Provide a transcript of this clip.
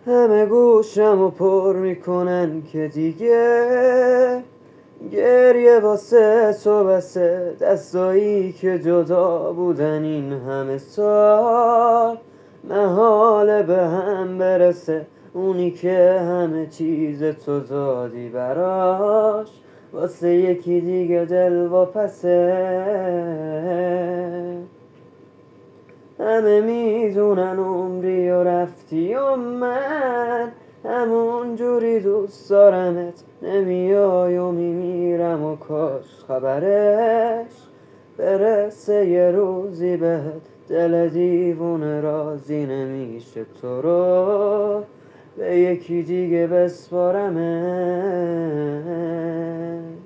همه گوشمو پر میکنن که دیگه گریه واسه تو بسه، دستایی که جدا بودن این همه سال محاله به هم برسه. اونی که همه چیز تو دادی براش واسه یکی دیگه دل واپسه. همه میدونن عمری و رفتی و من همون جوری دوست دارمت، نمیای و میمیرم و کاش خبرش برسه یه روزی بهت. دل دیوونه راضی نمیشه تو رو به یکی دیگه بسپارمت.